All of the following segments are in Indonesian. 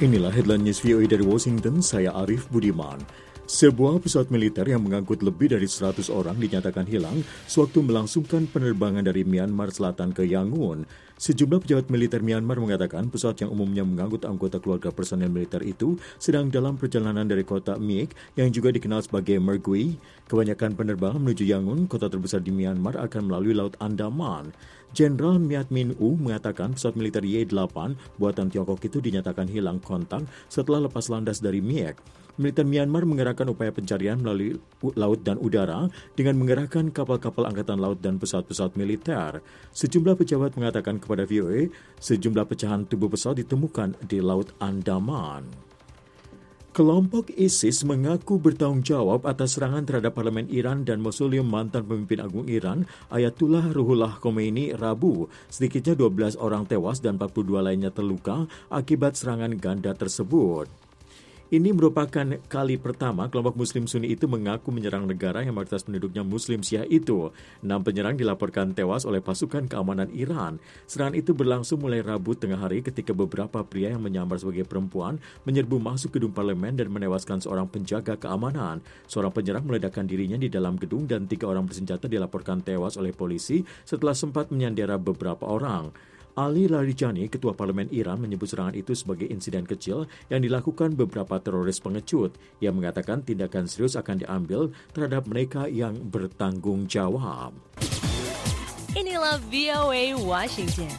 Inilah headline news VOA dari Washington, saya Arif Budiman. Sebuah pesawat militer yang mengangkut lebih dari 100 orang dinyatakan hilang sewaktu melangsungkan penerbangan dari Myanmar Selatan ke Yangon. Sejumlah pejabat militer Myanmar mengatakan pesawat yang umumnya mengangkut anggota keluarga personel militer itu sedang dalam perjalanan dari kota Miek yang juga dikenal sebagai Mergui. Kebanyakan penerbangan menuju Yangon, kota terbesar di Myanmar, akan melalui Laut Andaman. Jenderal Myat Min U mengatakan pesawat militer Y-8 buatan Tiongkok itu dinyatakan hilang kontak setelah lepas landas dari Miek. Militer Myanmar mengerahkan upaya pencarian melalui laut dan udara dengan mengerahkan kapal-kapal angkatan laut dan pesawat-pesawat militer. Sejumlah pejabat mengatakan kepada VOA, sejumlah pecahan tubuh pesawat ditemukan di Laut Andaman. Kelompok ISIS mengaku bertanggung jawab atas serangan terhadap parlemen Iran dan mausoleum mantan pemimpin agung Iran, Ayatullah Ruhollah Khomeini, Rabu. Sedikitnya 12 orang tewas dan 42 lainnya terluka akibat serangan ganda tersebut. Ini merupakan kali pertama kelompok Muslim Sunni itu mengaku menyerang negara yang mayoritas penduduknya Muslim Syiah itu. 6 penyerang dilaporkan tewas oleh pasukan keamanan Iran. Serangan itu berlangsung mulai Rabu tengah hari ketika beberapa pria yang menyamar sebagai perempuan menyerbu masuk gedung parlemen dan menewaskan seorang penjaga keamanan. Seorang penyerang meledakkan dirinya di dalam gedung dan 3 orang bersenjata dilaporkan tewas oleh polisi setelah sempat menyandera beberapa orang. Ali Larijani, Ketua Parlemen Iran, menyebut serangan itu sebagai insiden kecil yang dilakukan beberapa teroris pengecut. Ia mengatakan tindakan serius akan diambil terhadap mereka yang bertanggung jawab. Inilah VOA Washington.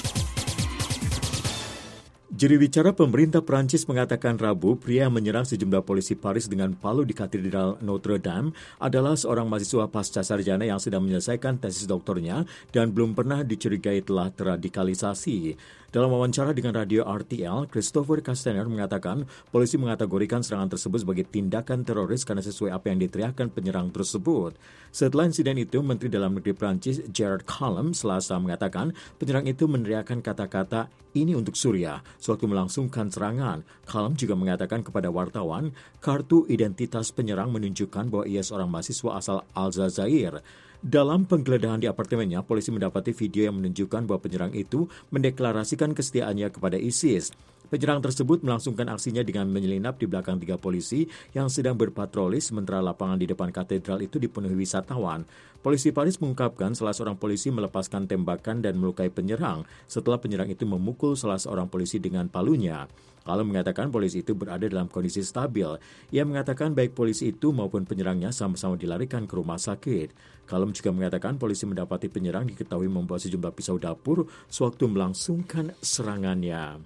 Juru bicara pemerintah Prancis mengatakan Rabu pria yang menyerang sejumlah polisi Paris dengan palu di Katedral Notre Dame adalah seorang mahasiswa pasca sarjana yang sedang menyelesaikan tesis doktornya dan belum pernah dicurigai telah terradikalisasi. Dalam wawancara dengan radio RTL, Christopher Castaner mengatakan polisi mengategorikan serangan tersebut sebagai tindakan teroris karena sesuai apa yang diteriakkan penyerang tersebut. Setelah insiden itu, Menteri Dalam Negeri Prancis Gerard Collomb Selasa mengatakan penyerang itu meneriakkan kata-kata "ini untuk Suriah" sewaktu melangsungkan serangan. Collomb juga mengatakan kepada wartawan, kartu identitas penyerang menunjukkan bahwa ia seorang mahasiswa asal Aljazair. Dalam penggeledahan di apartemennya, polisi mendapati video yang menunjukkan bahwa penyerang itu mendeklarasikan kesetiaannya kepada ISIS. Penyerang tersebut melangsungkan aksinya dengan menyelinap di belakang 3 polisi yang sedang berpatroli sementara lapangan di depan katedral itu dipenuhi wisatawan. Polisi Paris mengungkapkan salah seorang polisi melepaskan tembakan dan melukai penyerang setelah penyerang itu memukul salah seorang polisi dengan palunya. Kalau mengatakan polisi itu berada dalam kondisi stabil, ia mengatakan baik polisi itu maupun penyerangnya sama-sama dilarikan ke rumah sakit. Kalem juga mengatakan polisi mendapati penyerang diketahui membawa sejumlah pisau dapur sewaktu melangsungkan serangannya.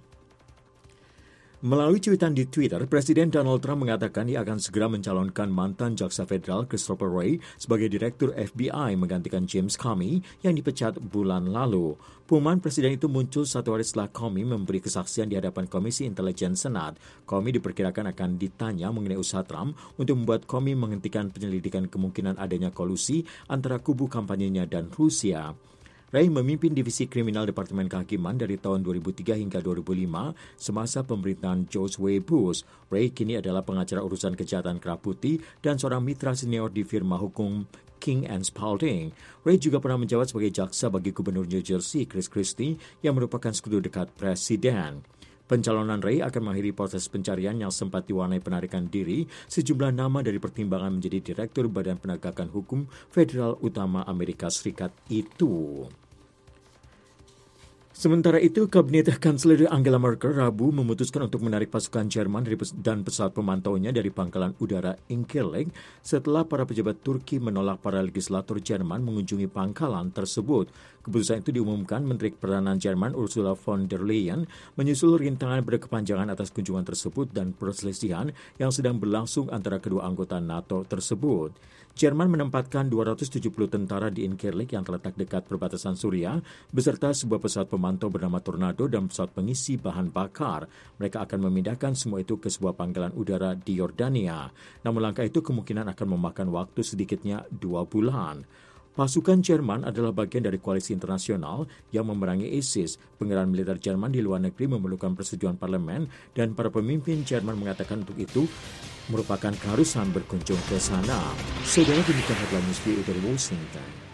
Melalui cuitan di Twitter, Presiden Donald Trump mengatakan ia akan segera mencalonkan mantan Jaksa Federal Christopher Wray sebagai Direktur FBI menggantikan James Comey yang dipecat bulan lalu. Pengumuman Presiden itu muncul 1 hari setelah Comey memberi kesaksian di hadapan Komisi Intelijen Senat. Comey diperkirakan akan ditanya mengenai usaha Trump untuk membuat Comey menghentikan penyelidikan kemungkinan adanya kolusi antara kubu kampanyenya dan Rusia. Wray memimpin Divisi Kriminal Departemen Kehakiman dari tahun 2003 hingga 2005 semasa pemerintahan George W. Bush. Wray kini adalah pengacara urusan kejahatan kerah putih dan seorang mitra senior di firma hukum King & Spalding. Wray juga pernah menjabat sebagai jaksa bagi Gubernur New Jersey Chris Christie yang merupakan sekutu dekat Presiden. Pencalonan Wray akan mengakhiri proses pencarian yang sempat diwarnai penarikan diri sejumlah nama dari pertimbangan menjadi Direktur Badan Penegakan Hukum Federal Utama Amerika Serikat itu. Sementara itu, Kabinet Kanselir Angela Merkel Rabu memutuskan untuk menarik pasukan Jerman dan pesawat pemantaunya dari pangkalan udara Incirlik setelah para pejabat Turki menolak para legislator Jerman mengunjungi pangkalan tersebut. Keputusan itu diumumkan Menteri Pertahanan Jerman Ursula von der Leyen menyusul rintangan berkepanjangan atas kunjungan tersebut dan perselisihan yang sedang berlangsung antara kedua anggota NATO tersebut. Jerman menempatkan 270 tentara di Incirlik yang terletak dekat perbatasan Suriah beserta sebuah pesawat pemantau bernama Tornado dan pesawat pengisi bahan bakar. Mereka akan memindahkan semua itu ke sebuah pangkalan udara di Yordania. Namun langkah itu kemungkinan akan memakan waktu sedikitnya 2 bulan. Pasukan Jerman adalah bagian dari koalisi internasional yang memerangi ISIS. Pengerahan militer Jerman di luar negeri memerlukan persetujuan parlemen dan para pemimpin Jerman mengatakan untuk itu merupakan keharusan berkunjung ke sana. Saudara, demikian headline news dari Washington.